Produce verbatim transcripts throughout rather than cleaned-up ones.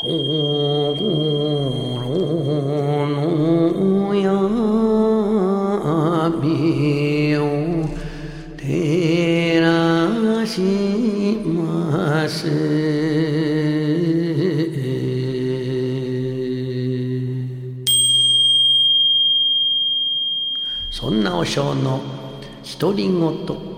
の闇を照らします。そんな和尚の独り言。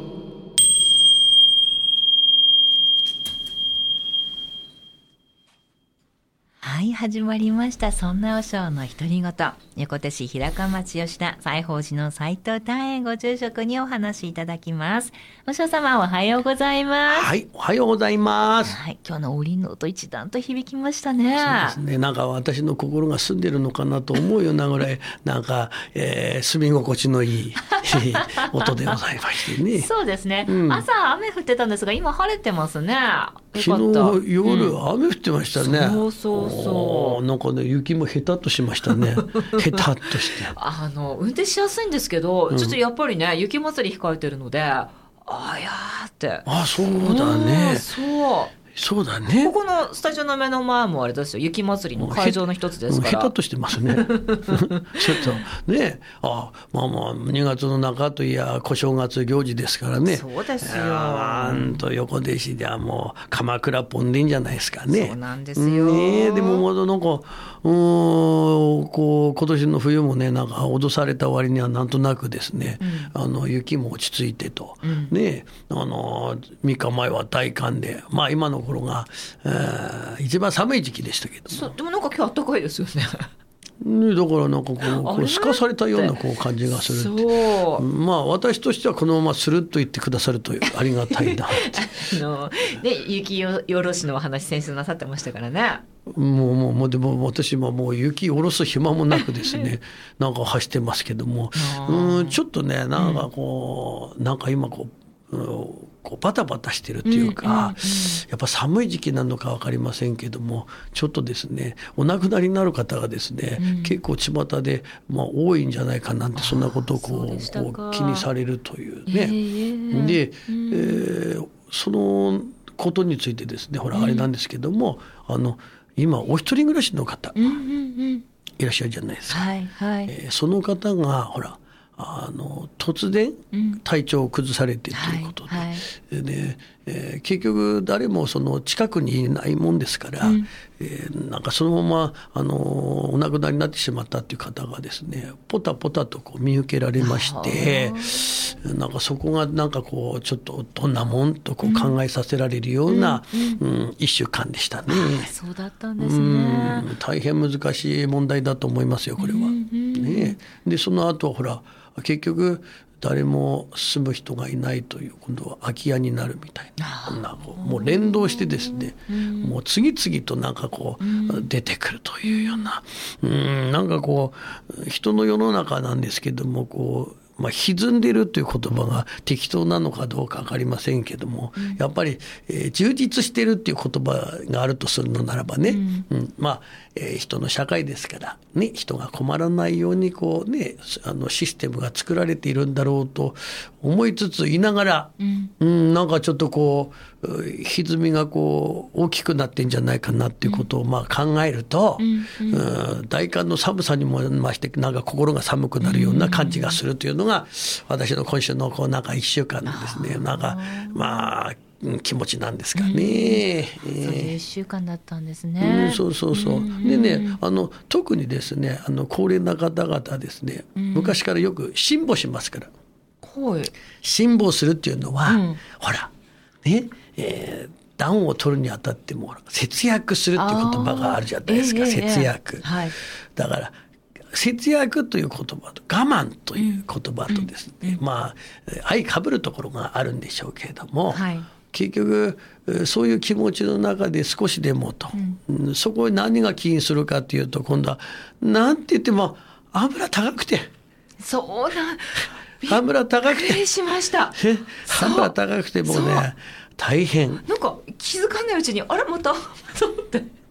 はい、始まりました。そんな和尚の独り言。横手市平川町吉田西宝寺の斉藤大円ご住職にお話しいただきます。和尚様、おはようございます。 はい、おはようございます。 はい、今日のおりんの音一段と響きましたね。 そうですね。なんか私の心が澄んでるのかなと思うようなぐらいなんか、えー、住み心地のいい音でございましてね。 そうですね、 うん、 朝雨降ってたんですが今晴れてますね。 昨日夜、うん、雨降ってましたね。 そうそうそう。 なんかね、雪もヘタっとしましたね。ヘタっとしてあの運転しやすいんですけど、うん、ちょっとやっぱりね雪祭り控えてるので、あやーって。 あ、そうだね。 そうそうだね。 ここのスタジオの目の前もあれですよ、雪祭りの会場の一つですから。 ヘタっとしてますね。ちょっとね、あ、まあまあにがつの中といや小正月行事ですからね。 そうですよ。 なんと横手市ではもう鎌倉ポンでいいんじゃないですかね。 そうなんですよ。 ね、でもまだなんかうーんこう今年の冬もね、なんか脅された割にはなんとなくですね、うん、あの雪も落ち着いてと、うん、ね、あのみっかまえは大寒で、まあ今の頃が、えー、一番寒い時期でしたけども。 そう、でもなんか今日暖かいですよね。 ね、だからなんかこう、こうすかされたようなこう感じがするって。そう、まあ私としてはこのままするっと言ってくださるとありがたいなってあの、ね、雪下ろしのお話先週なさってましたからね。 もうもうもうでも私ももう雪下ろす暇もなくですねなんか走ってますけども、うん、ちょっとねなんかこう、うん、なんか今こう、うんこうバタバタしてるっていうか、うんうんうん、やっぱ寒い時期なのか分かりませんけども、ちょっとですねお亡くなりになる方がですね、うん、結構巷で、まあ、多いんじゃないかなんて、そんなことをこ う, こう気にされるというね、えー、で、うんえー、そのことについてですね、ほらあれなんですけども、うん、あの今お一人暮らしの方、うんうんうん、いらっしゃるじゃないですか、はいはいえー、その方がほらあの突然体調を崩されてということで、うんはいはい、でえー、結局誰もその近くにいないもんですから、うんえー、なんかそのままあのお亡くなりになってしまったという方がですねポタポタとこう見受けられまして、なんかそこがなんかこうちょっとどんなもんとこう考えさせられるような、うんうんうん、一週間でしたね。 そうだったんですね。 うん、大変難しい問題だと思いますよこれは、うんうんね、でその後ほら結局誰も住む人がいないという、今度は空き家になるみたいな、なんかもう連動してですね、もう次々となんかこう出てくるというような、うん、なんかこう人の世の中なんですけども、こうまあ、歪んでいるという言葉が適当なのかどうか分かりませんけども、うん、やっぱり、えー、充実しているっていう言葉があるとするのならばね、うんうん、まあ、えー、人の社会ですからね、人が困らないようにこうね、あのシステムが作られているんだろうと思いつついながら、うんうん、なんかちょっとこう歪みがこう大きくなってんじゃないかなっていうことをまあ考えると、うんうんうん、大寒の寒さにも増してなんか心が寒くなるような感じがするというのが私の今週のこうなんかいっしゅうかんですね、なんかまあ気持ちなんですかね、うんえー、 そういういっしゅうかんだったんですね、 うん、そうそうそう、うん、でねあの特にですねあの高齢な方々ですね、うん、昔からよく辛抱しますから、はい、辛抱するっていうのは、うん、ほらねえー暖を取るにあたっても節約するっていう言葉があるじゃないですか、えー、節約、えーはい、だから節約という言葉と我慢という言葉とですね、うんうん、まあ相かぶるところがあるんでしょうけれども、はい、結局そういう気持ちの中で少しでもと、うん、そこに何が起因するかというと、今度はなんて言っても油高くて、 そうなん油高くてびっくりしました油高くてもうね大変、 なんか気づかないうちにあれまたと思って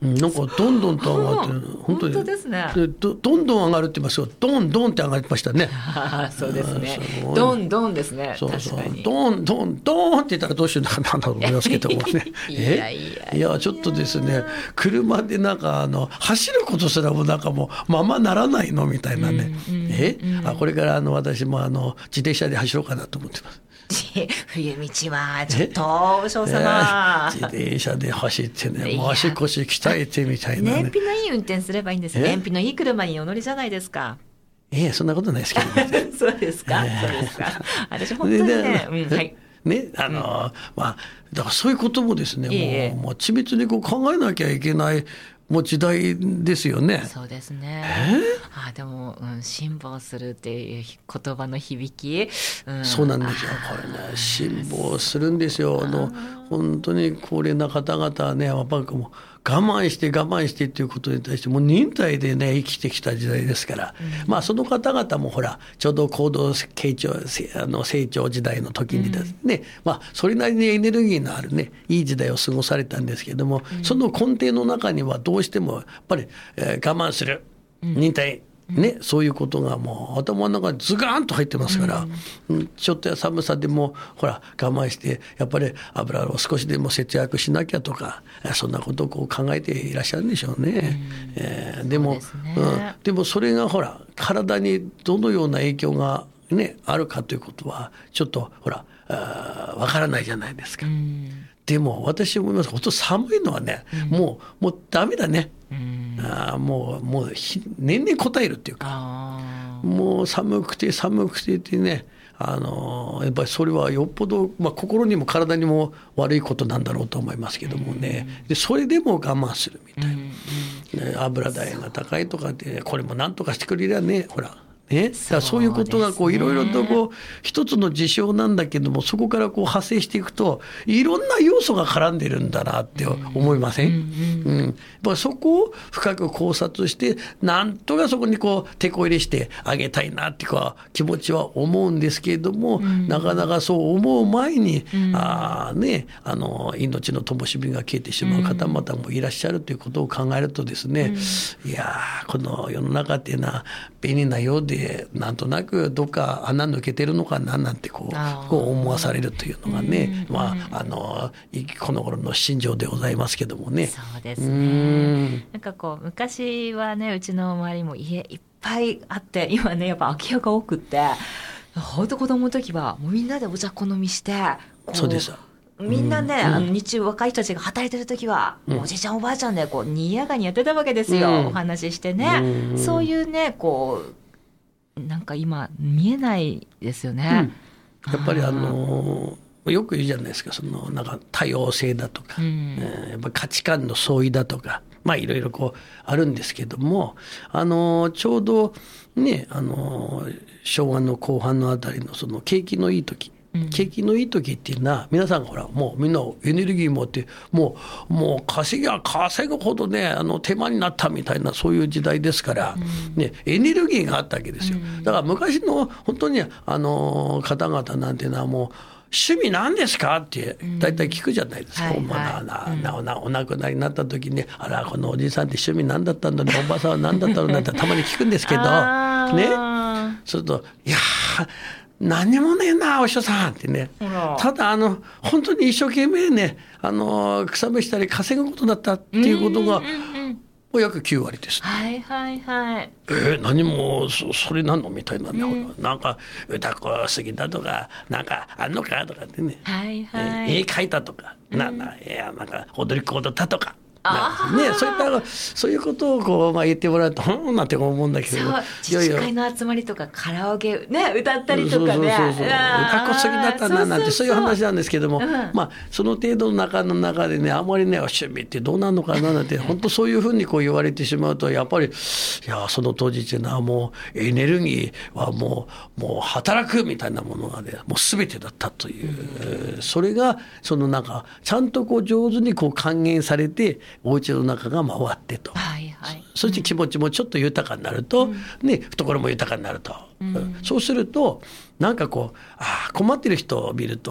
なんかどんどんと上がってる本当に本当ですね。 で ど, どんどん上がるって言いますよ。どんどんって上がりましたね。 そうですね。どんどんですね。 そうそう、 確かにどんどんどんって言ったらどうしようかなと思いますけどもね。 いやいやいやちょっとですね、車でなんかあの走ることすらもなんかもうままならないのみたいなね、うんうんうん、えあこれからあの私もあの自転車で走ろうかなと思ってます。 冬道はちょっと少佐様、 自転車で走ってね、もう足腰鍛えてみたいな、ね、 燃費のいい運転すればいいんです。燃費のいい車にお乗りじゃないですか。 ええそんなことないですけど、ね、 そうですか、えー、そうですか。私本当にね、うん、はいね、あの、うん、まあだからそういうこともですね、 えー、 もう、もう緻密にこう考えなきゃいけないもう時代ですよね。 そうですね。あでも、うん、辛抱するっていう言葉の響き、 うん、そうなんですよ。これね辛抱するんですよ。あの本当に高齢な方々はね、やっぱりもう我慢して我慢してっていうことに対してもう忍耐でね生きてきた時代ですから、うん、まあその方々もほらちょうど高度成長あの成長時代の時にですね、うん、まあそれなりにエネルギーのあるねいい時代を過ごされたんですけども、うん、その根底の中にはどうしてもやっぱり、えー、我慢する忍耐、うんね、そういうことがもう頭の中にズガーンと入ってますから、うん、ちょっとや寒さでもほら我慢してやっぱり油を少しでも節約しなきゃとかそんなことをこう考えていらっしゃるんでしょうね、うんえー、でもそで、ねうん、でもそれがほら体にどのような影響が、ね、あるかということはちょっとほらわからないじゃないですか、うん、でも私思います。本当寒いのはね、うん、もうもうダメだね。うん、あもうもう年々応えるっていうか、もう寒くて寒くてってね、あのやっぱりそれはよっぽど、まあ、心にも体にも悪いことなんだろうと思いますけどもね、うん、でそれでも我慢するみたいな、うんね、油代が高いとかって、ね、これもなんとかしてくれりゃねほらね、だからそういうことがこういろいろとこう一つの事象なんだけどもそこからこう派生していくといろんな要素が絡んでるんだなって思いません？うんうんうん、やっぱそこを深く考察してなんとかそこにこう手こ入れしてあげたいなっていうか気持ちは思うんですけれども、うん、なかなかそう思う前に、うん、あね、あの命の灯火が消えてしまう方々もいらっしゃるということを考えるとですね、うん、いやこの世の中っていうのは便利なようでなんとなくどっか穴抜けてるのかななんてこう、こう思わされるというのがね、うん、まああのこの頃の心情でございますけどもね。 そうですね。なんかこう昔はねうちの周りも家いっぱいあって今ねやっぱ空き家が多くってほんと子供の時はもうみんなでお茶こ飲みしてそうですみんなね、うん、あの日中若い人たちが働いてる時は、うん、おじいちゃんおばあちゃんでこうにぎやかにやってたわけですよ、うん、お話ししてね、うん、そういうねこうなんか今見えないですよね、 うん、やっぱりあのよく言うじゃないですかそのなんか多様性だとか、うんえー、やっぱ価値観の相違だとかまあいろいろこうあるんですけどもあのちょうどねあの昭和の後半のあたりのその景気のいい時景気のいい時っていうのは皆さんがほらもうみんなエネルギー持ってもうもう稼ぎは稼ぐほどねあの手間になったみたいなそういう時代ですから、ね、エネルギーがあったわけですよ。だから昔の本当にあの方々なんていうのはもう趣味何ですかって大体聞くじゃないですか、うんはいはい、なななお亡くなりになった時にあらこのおじさんって趣味何だったんだろうおばさんは何だったのなんてたまに聞くんですけどねそうするといや何もねえなお師匠さんってねただあの本当に一生懸命ねあの草むしたり稼ぐことだったっていうことが約きゅうわりです、ね、 はいはいはいえー、何も そ, それなのみたいなね、うん、なんか歌子すぎだとかなんかあんのかとかってね、 はいはい、 絵描いたとか、うん、なな、いやなんか踊り子踊ったとかね、そういったそういうことをこう、まあ、言ってもらうとうんなんて思うんだけどそう自治会の集まりとかカラオケ、ね、歌ったりとかねそうそうそうそう歌子すぎだったななんてそういう話なんですけども、うんまあ、その程度の中の中でねあまりね趣味ってどうなるのかななんて本当そういうふうにこう言われてしまうとやっぱりいやその当時っていうのはもうエネルギーはもう、もう働くみたいなものがねもう全てだったという、うん、それがそのなんかちゃんとこう上手にこう還元されてお家の中が回ってと、 はいはい、 そして気持ちもちょっと豊かになると、うんね、懐も豊かになると、うん、そうするとなんかこうあ困ってる人を見るとほら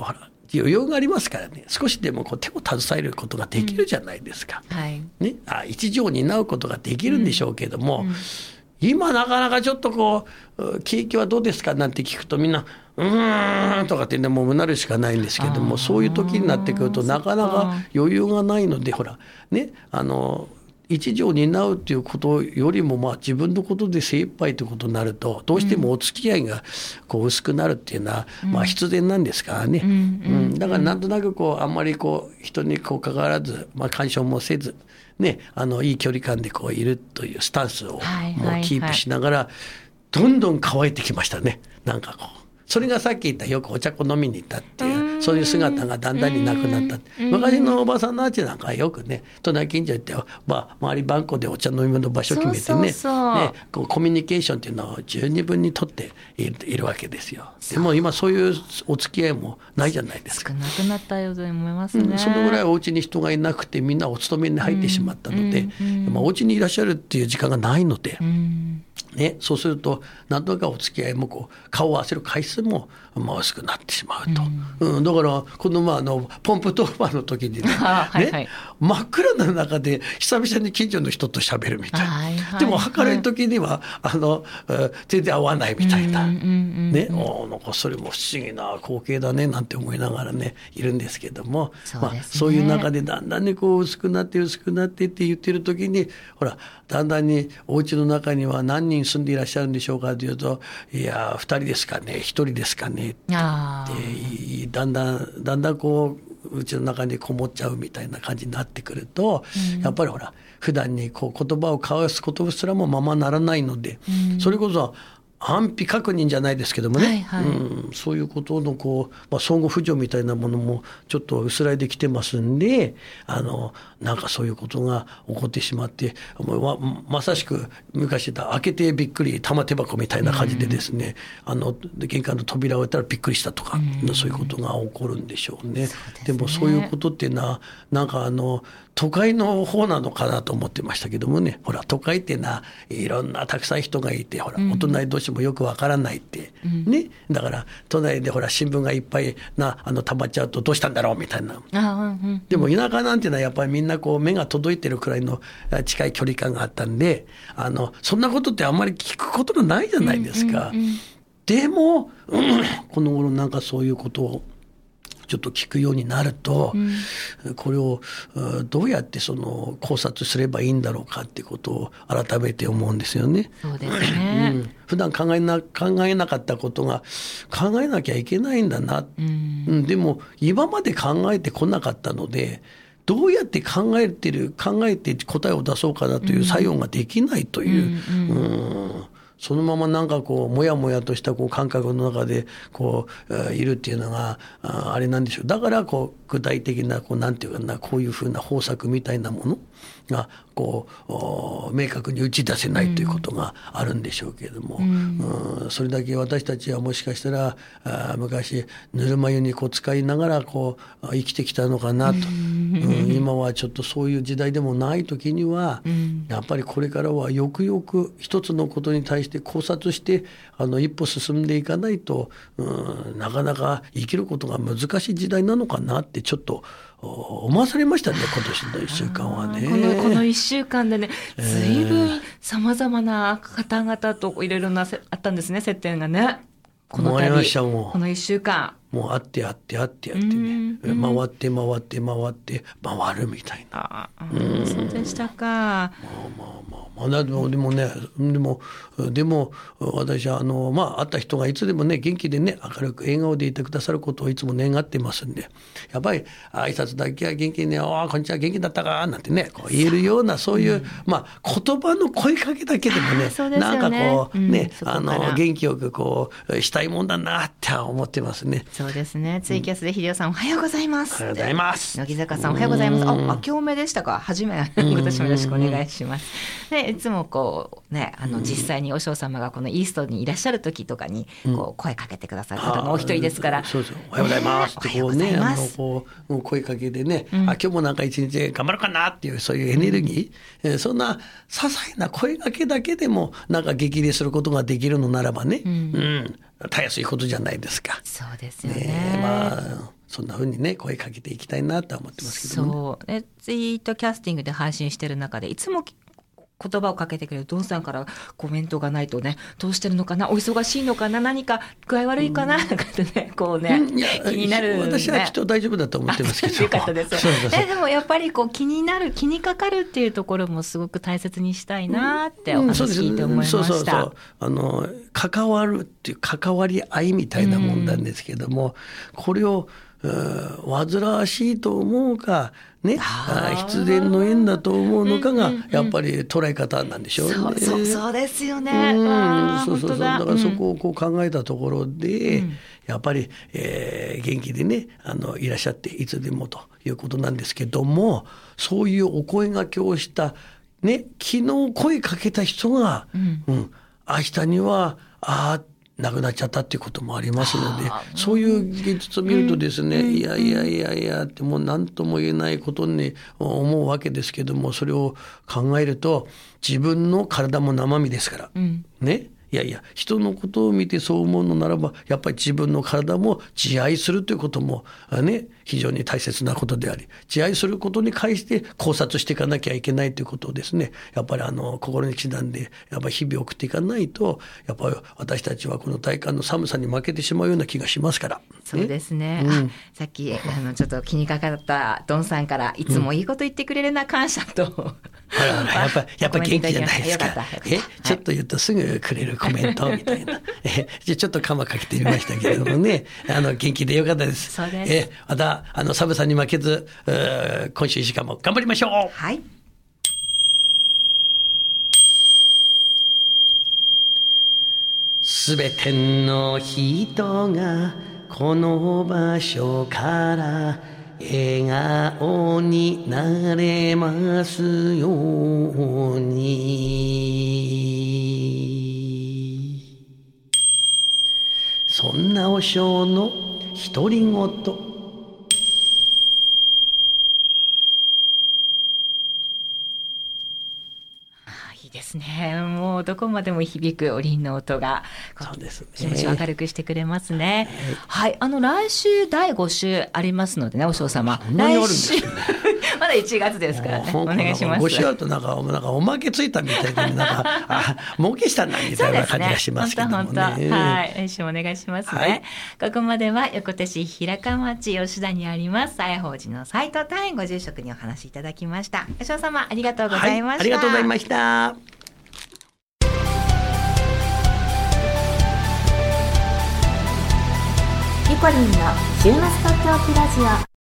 余裕がありますからね、少しでもこう手を携えることができるじゃないですか、 うんはいね、あ一助を担うことができるんでしょうけども、 うんうん今なかなかちょっとこう景気はどうですかなんて聞くとみんなうーんとかってねもううなるしかないんですけども、そういう時になってくるとなかなか余裕がないので、ほらねあの一助を担うということよりもまあ自分のことで精一杯ということになるとどうしてもお付き合いがこう薄くなるっていうのはまあ必然なんですからね、うんうん、だからなんとなくこうあんまりこう人にこう関わらず、まあ、干渉もせずね、あのいい距離感でこういるというスタンスをもうキープしながらどんどん乾いてきましたね。なんかこうそれがさっき言ったよくお茶粉飲みに行ったっていうそういう姿がだんだんになくなった。昔のおばさんのあちなんかはよくね隣近所行って、まあ、周り番号でお茶飲みの場所決めてね、 そうそうそうねこうコミュニケーションっていうのを十二分にとっている、いるわけですよ。でも今そういうお付き合いもないじゃないですか。 少なくなったように思いますね、 うん、そのぐらいお家に人がいなくてみんなお勤めに入ってしまったので、うんうんまあ、お家にいらっしゃるっていう時間がないので、うんね、そうすると何とかお付き合いもこう顔を合わせる回数もまあ薄くなってしまうと、うんうん、だからこのまああのポンプトーバーの時にねはいはい、 ね真っ暗な中で久々に近所の人と喋るみたいな、はいはい、でも明るい時にはあの全然合わないみたいな、うんうんうん、ね、おなんかそれも不思議な光景だねなんて思いながらねいるんですけども、 そうですね、まあ、そういう中でだんだんにこう薄くなって薄くなってって言ってる時にほらだんだんにお家の中には何人住んでいらっしゃるんでしょうかというといやふたりですかねひとりですかねってだんだんだんだんこううちの中にこもっちゃうみたいな感じになってくると、うん、やっぱりほら普段にこう言葉を交わすことすらもままならないので、うん、それこそ安否確認じゃないですけどもね、はいはいうん、そういうことのこう、まあ、相互扶助みたいなものもちょっと薄らいできてますんであのなんかそういうことが起こってしまってま, まさしく昔だ開けてびっくり玉手箱みたいな感じでですね、うん、あの玄関の扉を開けたらびっくりしたとか、うん、そういうことが起こるんでしょうね。 そうですね。でもそういうことっていうのはなんかあの都会の方なのかなと思ってましたけどもね、ほら都会っていうのはいろんなたくさん人がいてほら、うん、お隣同士もよくわからないって、うん、ねだから都内でほら新聞がいっぱいなあの溜まっちゃうとどうしたんだろうみたいな、あ、うんうん、でも田舎なんていうのはやっぱりみんなこう目が届いてるくらいの近い距離感があったんであのそんなことってあんまり聞くことがないじゃないですか、うんうんうん、でも、うん、この頃なんかそういうことをちょっと聞くようになると、うん、これをどうやってその考察すればいいんだろうかっていうことを改めて思うんですよね。 そうですね、うん、 普段考えな、考えなかったことが考えなきゃいけないんだな、うんうん、でも今まで考えてこなかったのでどうやって考えてる考えて答えを出そうかなという作用ができないという、うんうんうんそのままなんかこうもやもやとしたこう感覚の中でこういるっていうのがあれなんでしょう。だからこう具体的なこうなんていうかなこういうふうな方策みたいなものがこう明確に打ち出せないということがあるんでしょうけれども、うんうん、それだけ私たちはもしかしたらあ昔ぬるま湯にこう使いながらこう生きてきたのかなと、うん、今はちょっとそういう時代でもない時には、うん、やっぱりこれからはよくよく一つのことに対して考察してあの一歩進んでいかないと、うん、なかなか生きることが難しい時代なのかなってちょっと思わされましたね今年のいっしゅうかんはね。 この、このいっしゅうかんでね随分さまざまな方々といろいろなあったんですね接点がね。この度このいっしゅうかんもうあってあってあってあってね回って回って回って回るみたいな。 あうんそうでしたか。まあまあまあまあでもでもねでもでも私はあのまあ会った人がいつでもね元気でね明るく笑顔でいてくださることをいつも願ってますんでやっぱり挨拶だけは元気にねあこんにちは元気だったかなんてねこう言えるようなそういう、うん、まあ言葉の声かけだけでも ね, ねなんかこうね、うん、あの元気よくこうしたいもんだなって思ってますね。 そうですね。ツイキャスで秀夫さん、うん、おはようございます。 おはようございます。 乃木坂さんおはようございます。あ、明けおめでしたか。はじめ今年もよろしくお願いします。でいつもこうねあの実際にお嬢様がこのイーストにいらっしゃる時とかにこう声かけてくださる方のお一人ですから、うん、 そうそうおはようございますってこうね、あのこう声かけでね、うん、あ今日もなんか一日頑張るかなっていうそういうエネルギー、うん、そんな些細な声かけだけでもなんか激励することができるのならばね、うんうん、たやすいことじゃないですか。 そうですよね。 ねまあそんな風にね声かけていきたいなとは思ってますけども、ね、 そうでツイートキャスティングで配信してる中でいつも言葉をかけてくれるドンさんからコメントがないとね、どうしてるのかな、お忙しいのかな、何か具合悪いかな、うん、とかってね、こうね、気になる、ね、 私はきっと大丈夫だと思ってますけど。 よかったです。そうそうそう。えでもやっぱりこう気になる、気にかかるっていうところもすごく大切にしたいなってお話聞いて思いました。うんうん、そうそうそう。 あの関わるっていう関わり合いみたいなもんなんですけども、うん、これを煩わしいと思うかね、必然の縁だと思うのかがやっぱり捉え方なんでしょうね。 そうそうそうですよね。 うん、そうそうそう。だからそこをこう考えたところで、うん、やっぱり、えー、元気でねあのいらっしゃっていつでもということなんですけども、そういうお声掛けをしたね、昨日声かけた人が、うんうん、明日にはああ亡くなっちゃったっていうこともありますので、そういう現実を見るとですね、うん、いやいやいやいやってもう何とも言えないことに思うわけですけども、それを考えると自分の体も生身ですから、うん、ね、いやいや人のことを見てそう思うのならばやっぱり自分の体も自愛するということもね非常に大切なことであり、自愛することに関して考察していかなきゃいけないということをですね、やっぱりあの心に刻んでやっぱり日々送っていかないと、やっぱり私たちはこの体感の寒さに負けてしまうような気がしますから、ね、 そうですね、うん、さっきあのちょっと気にかかったドンさんからいつもいいこと言ってくれるな、感謝と、うん、 やっぱやっぱ元気じゃないですか。えちょっと言うとすぐくれるコメントみたいなえちょっとカマかけてみましたけれどもねあの元気でよかったです。 そうです。 えまたあの寒さに負けず今週いっしゅうかんも頑張りましょう。 はい。 すべての人がこの場所から笑顔になれますように。そんな和尚の独り言。 いいですね。もうどこまでも響くお鈴の音が、 そうですね、 気持ちを明るくしてくれますね。はい、はい、あの来週だいご週ありますのでね、お嬢様。来週まだいちがつですからね。お願いします。 ご週あるとなんかなんかおまけついたみたいでなんかあ儲けしたんだみたいな感じがしますけどもね。 本当本当、はい、来週もお願いしますね。はい、ここまでは横手市平川町吉田にあります西宝寺の斉藤大ご住職にお話しいただきました。お嬢様ありがとうございました。はい、 ありがとうございました。 リコリンの週末とっておきラジオ。